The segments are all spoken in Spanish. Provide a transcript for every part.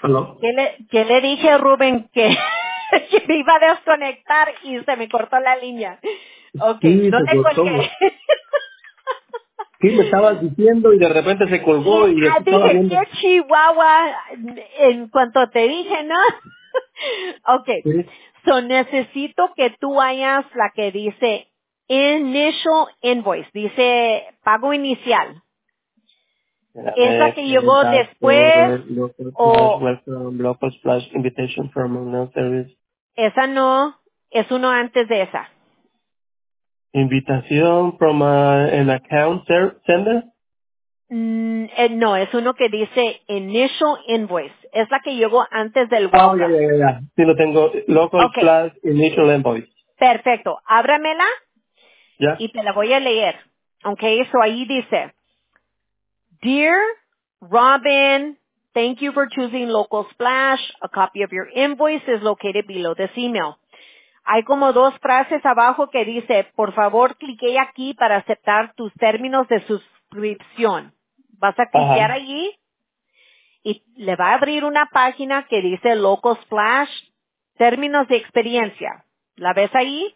¿Aló? ¿Qué le dije a Rubén que, que me iba a desconectar y se me cortó la línea? Ok, Sí, no se le cortó. colgué. Sí, me estabas diciendo y de repente se colgó y aquí estaba Dije, viendo. qué chihuahua, en cuanto te dije, ¿no? Ok, Sí. so necesito que tú vayas la que dice initial invoice, dice pago inicial. ¿Es la Espérame, que payment llegó después password, local slash o welcome, local slash invitation from unknown service. esa no, es uno antes de esa? Invitación from an account sender. No, es uno que dice initial invoice. Es la que llegó antes del Oh, ya, ya, welcome. ya, ya. Sí, lo tengo. Local Ok, slash initial invoice. perfecto. Ábramela ¿Ya? y te la voy a leer. Ok, so ahí dice, Dear Robin, thank you for choosing Local Splash. A copy of your invoice is located below this email. Hay como dos frases abajo que dice, por favor, clique aquí para aceptar tus términos de suscripción. Vas a cliquear Ajá. allí y le va a abrir una página que dice Local Splash, términos de experiencia. ¿La ves ahí?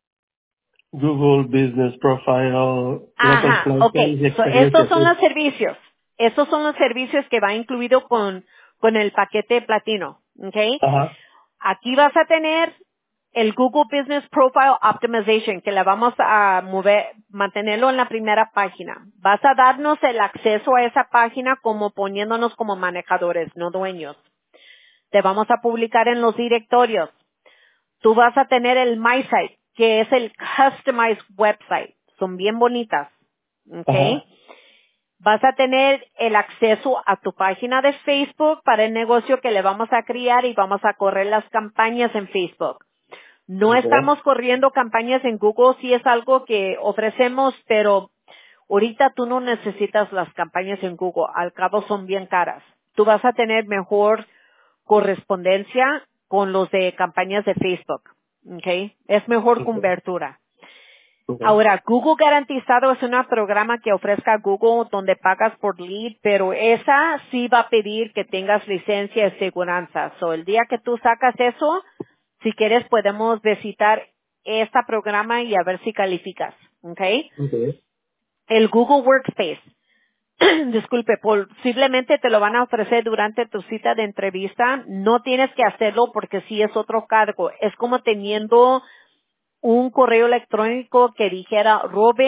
Google Business Profile, Local Ajá, Slash, ok. Service y So, estos experiencia, son los sí. servicios. Estos son los servicios que va incluido con el paquete platino. Ok. Ajá. Aquí vas a tener el Google Business Profile Optimization, que la vamos a mover, mantenerlo en la primera página. Vas a darnos el acceso a esa página como poniéndonos como manejadores, no dueños. Te vamos a publicar en los directorios. Tú vas a tener el My Site, que es el Customized Website. Son bien bonitas. ¿Ok? Ajá. Vas a tener el acceso a tu página de Facebook para el negocio que le vamos a crear y vamos a correr las campañas en Facebook. No Okay. estamos corriendo campañas en Google, sí es algo que ofrecemos, pero ahorita tú no necesitas las campañas en Google, al cabo son bien caras. Tú vas a tener mejor correspondencia con los de campañas de Facebook, ¿ok? Es mejor Okay. cobertura. Okay. Ahora, Google Garantizado es un programa que ofrezca Google donde pagas por lead, pero esa sí va a pedir que tengas licencia de seguranza. So, el día que tú sacas eso, si quieres podemos visitar este programa y a ver si calificas, ¿ok? Okay. El Google Workspace. Disculpe, posiblemente te lo van a ofrecer durante tu cita de entrevista. No tienes que hacerlo porque sí es otro cargo. Es como teniendo un correo electrónico que dijera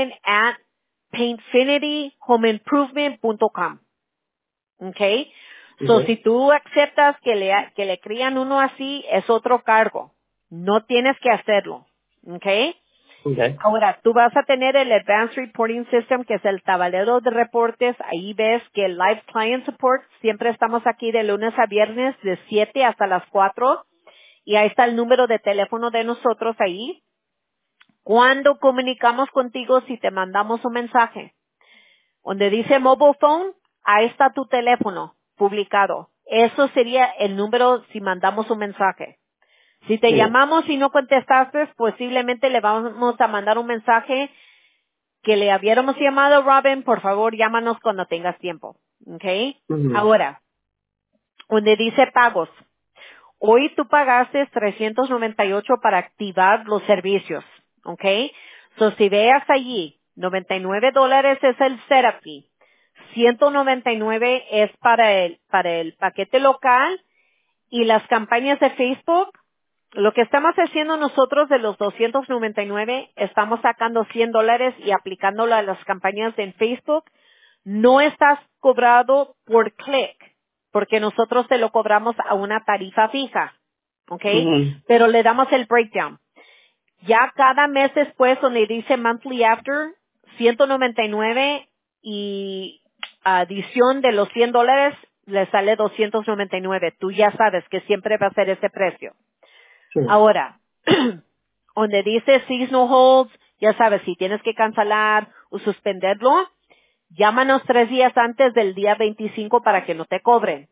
robin@paintfinityhomeimprovement.com. Okay. So, si Okay. tú aceptas que le crían uno así, es otro cargo. No tienes que hacerlo. Okay. Okay. Ahora, tú vas a tener el Advanced Reporting System, que es el tablero de reportes. Ahí ves que el Live Client Support, siempre estamos aquí de lunes a viernes de 7 hasta las 4. Y ahí está el número de teléfono de nosotros ahí. Cuando comunicamos contigo si te mandamos un mensaje, donde dice mobile phone, ahí está tu teléfono publicado. Eso sería el número si mandamos un mensaje. Si te Sí. llamamos y no contestaste, posiblemente le vamos a mandar un mensaje que le hubiéramos llamado Robin, por favor llámanos cuando tengas tiempo. ¿Ok? Ujú. Ahora, donde dice pagos. Hoy tú pagaste 398 para activar los servicios, ¿ok? So, si veas allí, $99 es el setup fee, 199 es para el paquete local y las campañas de Facebook. Lo que estamos haciendo nosotros de los 299, estamos sacando $100 y aplicándolo a las campañas en Facebook. No estás cobrado por click, porque nosotros te lo cobramos a una tarifa fija, ¿ok? Ujú. Pero le damos el breakdown. Ya cada mes después, donde dice monthly after, 199 y adición de los $100 le sale 299. Tú ya sabes que siempre va a ser ese precio. Sí. Ahora, donde dice seasonal holds, ya sabes, si tienes que cancelar o suspenderlo, llámanos 3 días antes del día 25 para que no te cobren.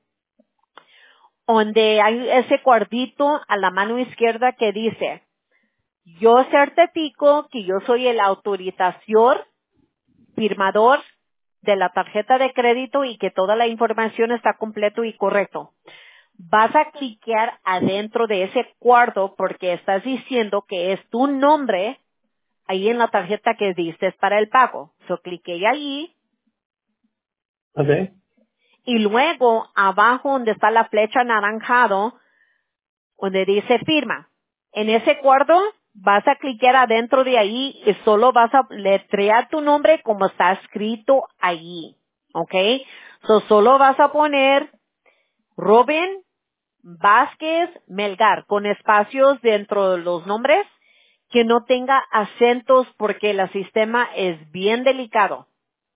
Donde hay ese cuadrito a la mano izquierda que dice, yo certifico que yo soy el autorización, firmador de la tarjeta de crédito y que toda la información está completo y correcto. vas a cliquear adentro de ese cuarto porque estás diciendo que es tu nombre ahí en la tarjeta que diste para el pago. So, cliqué allí Okay. y luego abajo donde está la flecha anaranjado, donde dice firma. En ese cuadro vas a cliquear adentro de ahí y solo vas a letrear tu nombre como está escrito allí. ¿Ok? So, solo vas a poner Robin Vázquez Melgar con espacios dentro de los nombres que no tenga acentos porque el sistema es bien delicado.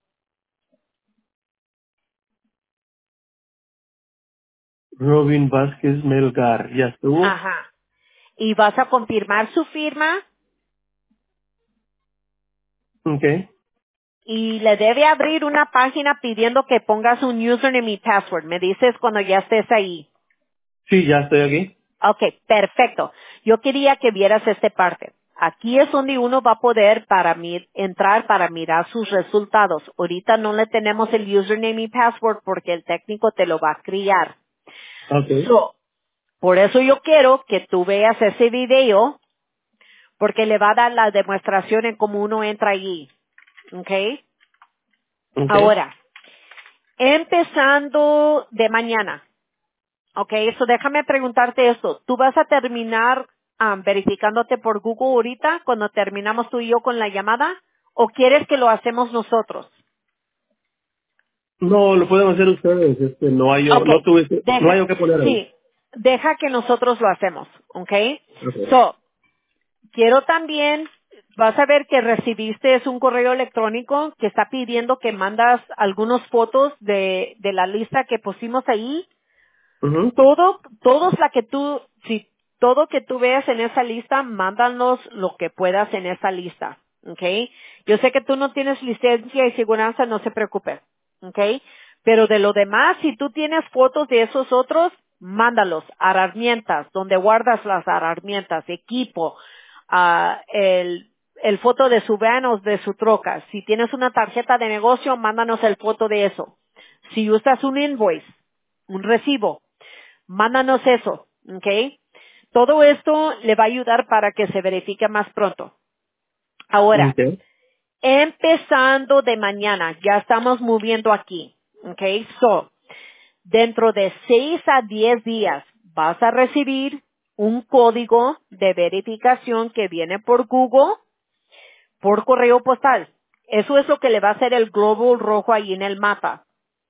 Robin Vázquez Melgar, ¿ya estuvo? Ajá. Y vas a confirmar su firma Okay. y le debe abrir una página pidiendo que pongas un username y password. Me dices cuando ya estés ahí. Sí, ya estoy aquí. Ok, perfecto. Yo quería que vieras esta parte. Aquí es donde uno va a poder entrar para mirar sus resultados. Ahorita no le tenemos el username y password porque el técnico te lo va a crear. Okay. So, por eso yo quiero que tú veas ese video porque le va a dar la demostración en cómo uno entra allí. ¿Ok? Okay. Ahora, empezando de mañana. Ok, eso déjame preguntarte esto. ¿Tú vas a terminar verificándote por Google ahorita cuando terminamos tú y yo con la llamada? ¿O quieres que lo hacemos nosotros? No, lo pueden hacer ustedes. No hay yo, Ok, no tuve, no hay deja, yo que poner ahí. sí, deja que nosotros lo hacemos, ok. Okay. So, quiero también, vas a ver que recibiste un correo electrónico que está pidiendo que mandas algunas fotos de la lista que pusimos ahí. Mhm. Todos la que tú, si todo que tú veas en esa lista, mándanos lo que puedas en esa lista, ¿ok? Yo sé que tú no tienes licencia y seguridad, no se preocupe, ¿ok? Pero de lo demás, si tú tienes fotos de esos otros, mándalos, herramientas, donde guardas las herramientas, equipo, el foto de su van o de su troca. Si tienes una tarjeta de negocio, mándanos el foto de eso. Si usas un invoice, un recibo, mándanos eso, ¿ok? Todo esto le va a ayudar para que se verifique más pronto. Ahora, Okay. empezando de mañana, ya estamos moviendo aquí, ¿ok? So, dentro de 6 a 10 días vas a recibir un código de verificación que viene por Google, por correo postal. Eso es lo que le va a hacer el globo rojo ahí en el mapa.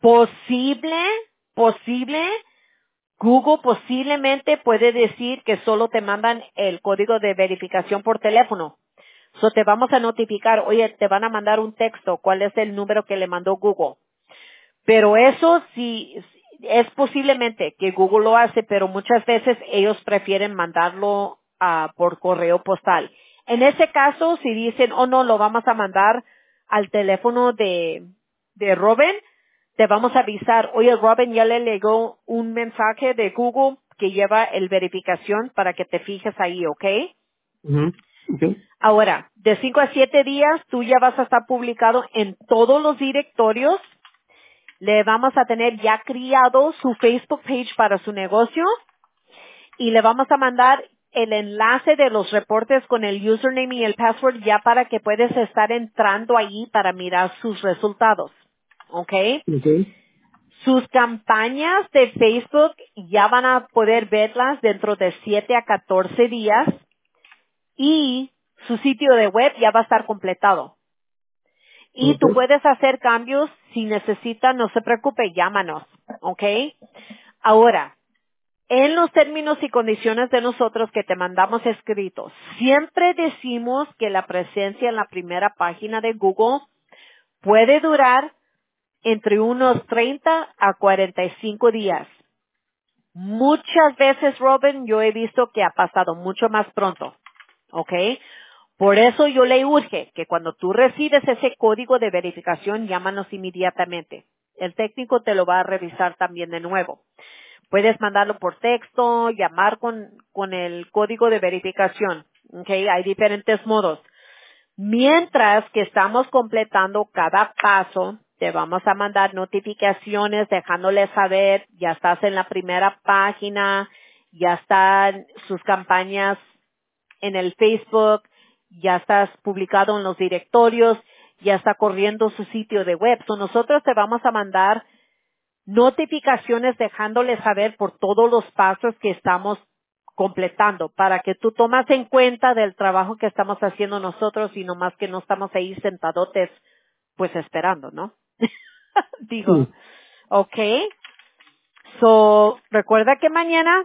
Posible Google posiblemente puede decir que solo te mandan el código de verificación por teléfono. So te vamos a notificar, oye, te van a mandar un texto, cuál es el número que le mandó Google. Pero eso sí, es posiblemente que Google lo hace, pero muchas veces ellos prefieren mandarlo por correo postal. En ese caso, si dicen, oh no, lo vamos a mandar al teléfono de Robin, te vamos a avisar, oye, Robin ya le llegó un mensaje de Google que lleva el verificación para que te fijes ahí, ¿ok? Mhm. Okay. Ahora, de 5 a 7 días, tú ya vas a estar publicado en todos los directorios. Le vamos a tener ya criado su Facebook page para su negocio y le vamos a mandar el enlace de los reportes con el username y el password ya para que puedas estar entrando allí para mirar sus resultados. ¿Ok? Okay. Sus campañas de Facebook ya van a poder verlas dentro de 7 a 14 días y su sitio de web ya va a estar completado. Y tú Okay. puedes hacer cambios si necesitas, no se preocupe, llámanos. ¿Ok? Ahora, en los términos y condiciones de nosotros que te mandamos escritos, siempre decimos que la presencia en la primera página de Google puede durar entre unos 30 a 45 días. Muchas veces, Robin, yo he visto que ha pasado mucho más pronto. ¿Ok? Por eso yo le urge que cuando tú recibes ese código de verificación, llámanos inmediatamente. El técnico te lo va a revisar también de nuevo. Puedes mandarlo por texto, llamar con el código de verificación. ¿Ok? Hay diferentes modos. Mientras que estamos completando cada paso, te vamos a mandar notificaciones dejándoles saber, ya estás en la primera página, ya están sus campañas en el Facebook, ya estás publicado en los directorios, ya está corriendo su sitio de web. So, nosotros te vamos a mandar notificaciones dejándoles saber por todos los pasos que estamos completando para que tú tomas en cuenta del trabajo que estamos haciendo nosotros y no más que no estamos ahí sentadotes pues esperando, ¿no? Digo, Sí. okay. So, recuerda que mañana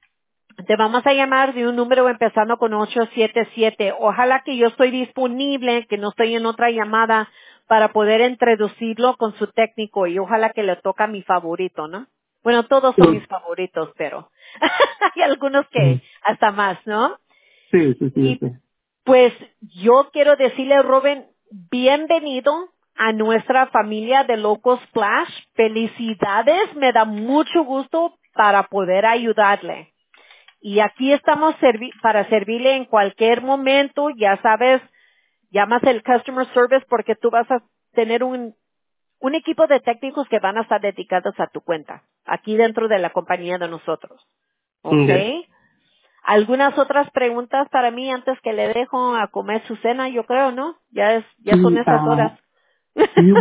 te vamos a llamar de un número empezando con 877. Ojalá que yo estoy disponible, que no estoy en otra llamada para poder introducirlo con su técnico y ojalá que le toca mi favorito, ¿no? Bueno, todos son mis favoritos, pero hay algunos que hasta más, ¿no? Sí, sí, sí, Y sí. pues yo quiero decirle, Robin, bienvenido a nuestra familia de Locos Splash. Felicidades, me da mucho gusto para poder ayudarle. Y aquí estamos para servirle en cualquier momento, ya sabes, llamas el customer service porque tú vas a tener un equipo de técnicos que van a estar dedicados a tu cuenta, aquí dentro de la compañía de nosotros. ¿Ok? Ok. ¿Algunas otras preguntas para mí antes que le dejo a comer su cena? Yo creo, ¿no? Ya son Sí, esas horas. sí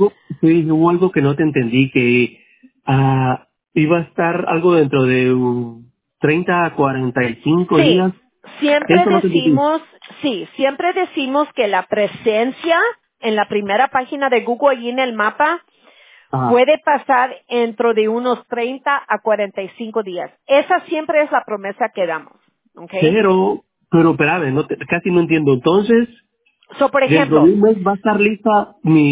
hubo algo que no te entendí, que iba a estar algo dentro de 30 a 45 Sí, días. Eso no te entendí. siempre decimos que la presencia en la primera página de Google y en el mapa Ajá. puede pasar dentro de unos 30 a 45 días. Esa siempre es la promesa que damos, ¿ok? Pero espérame, casi no entiendo. Entonces, So, por dentro de ejemplo, un mes va a estar lista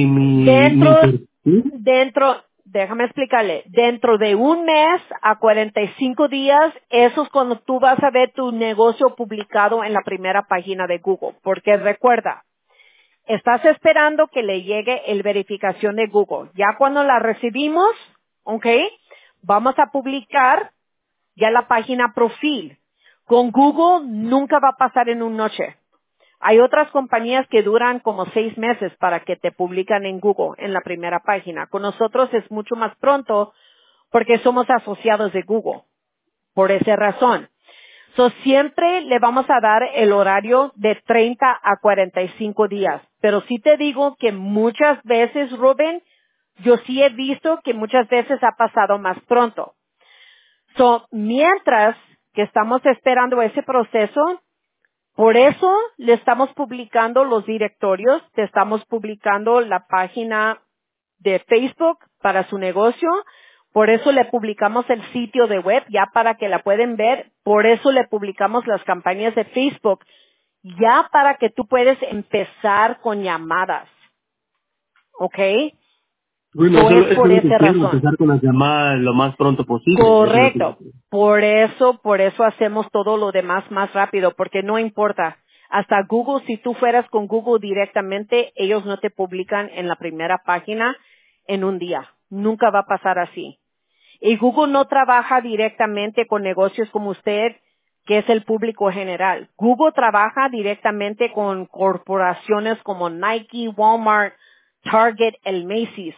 mi dentro, perfil. déjame explicarle, dentro de un mes a 45 días, eso es cuando tú vas a ver tu negocio publicado en la primera página de Google. Porque recuerda, estás esperando que le llegue el verificación de Google. Ya cuando la recibimos, ¿ok? Vamos a publicar ya la página profil. Con Google nunca va a pasar en una noche. Hay otras compañías que duran como 6 meses para que te publican en Google en la primera página. Con nosotros es mucho más pronto porque somos asociados de Google. Por esa razón. So, siempre le vamos a dar el horario de 30 a 45 días. Pero sí te digo que muchas veces, Rubén, yo sí he visto que muchas veces ha pasado más pronto. So, mientras que estamos esperando ese proceso, por eso le estamos publicando los directorios, te estamos publicando la página de Facebook para su negocio, por eso le publicamos el sitio de web ya para que la pueden ver, por eso le publicamos las campañas de Facebook ya para que tú puedes empezar con llamadas, ¿ok? Bueno, Eso es eso por es lo que esa quiero, razón. empezar con las llamadas lo más pronto posible. Eso es lo que yo Correcto. quiero. Por eso hacemos todo lo demás más rápido, porque no importa. Hasta Google, si tú fueras con Google directamente, ellos no te publican en la primera página en un día. Nunca va a pasar así. Y Google no trabaja directamente con negocios como usted, que es el público general. Google trabaja directamente con corporaciones como Nike, Walmart, Target, el Macy's.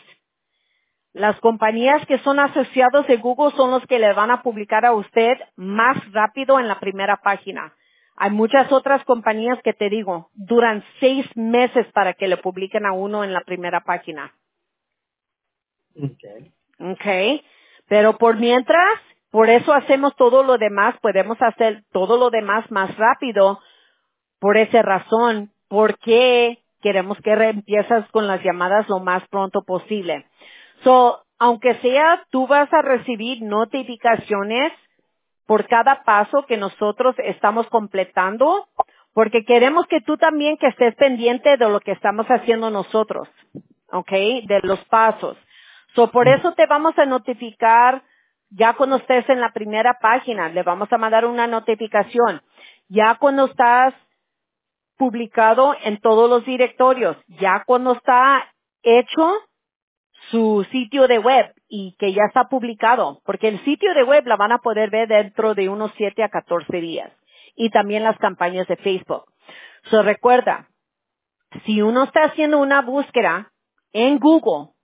Las compañías que son asociados de Google son los que le van a publicar a usted más rápido en la primera página. Hay muchas otras compañías que te digo, duran 6 meses para que le publiquen a uno en la primera página. Okay. ¿Ok? Pero por mientras, por eso hacemos todo lo demás, podemos hacer todo lo demás más rápido, por esa razón, porque queremos que empiezas con las llamadas lo más pronto posible. So, aunque sea, tú vas a recibir notificaciones por cada paso que nosotros estamos completando, porque queremos que tú también que estés pendiente de lo que estamos haciendo nosotros, ¿ok? De los pasos. So, por eso te vamos a notificar ya cuando estés en la primera página, le vamos a mandar una notificación. Ya cuando estás publicado en todos los directorios, ya cuando está hecho su sitio de web y que ya está publicado, porque el sitio de web la van a poder ver dentro de unos 7 a 14 días. Y también las campañas de Facebook. So recuerda, si uno está haciendo una búsqueda en Google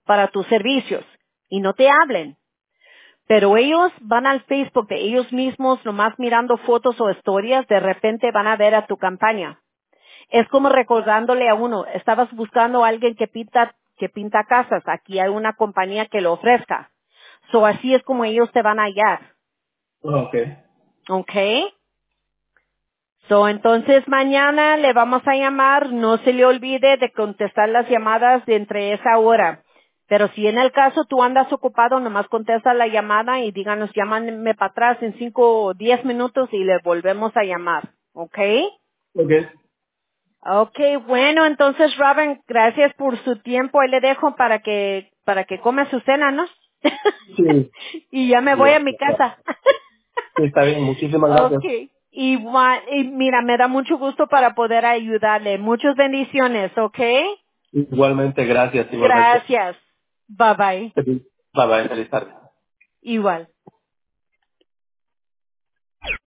para tus servicios y no te hablen. Pero ellos van al Facebook de ellos mismos, nomás mirando fotos o historias, de repente van a ver a tu campaña. Es como recordándole a uno, estabas buscando a alguien que pinta casas, aquí hay una compañía que lo ofrezca. So así es como ellos te van a hallar. Ok. ¿Ok? So, entonces mañana le vamos a llamar, no se le olvide de contestar las llamadas de entre esa hora. Pero si en el caso tú andas ocupado, nomás contesta la llamada y díganos, llámame para atrás en 5 o 10 minutos y le volvemos a llamar. ¿Ok? Ok. Ok, bueno, entonces Robin, gracias por su tiempo. Ahí le dejo para que come su cena, ¿no? Sí. Y ya me voy a Bien. mi casa. Está bien, muchísimas gracias. Okay. Igual, y mira, me da mucho gusto para poder ayudarle. Muchas bendiciones, ¿ok? Igualmente, gracias, igualmente. Gracias. Bye bye. Bye bye, feliz tarde. Igual.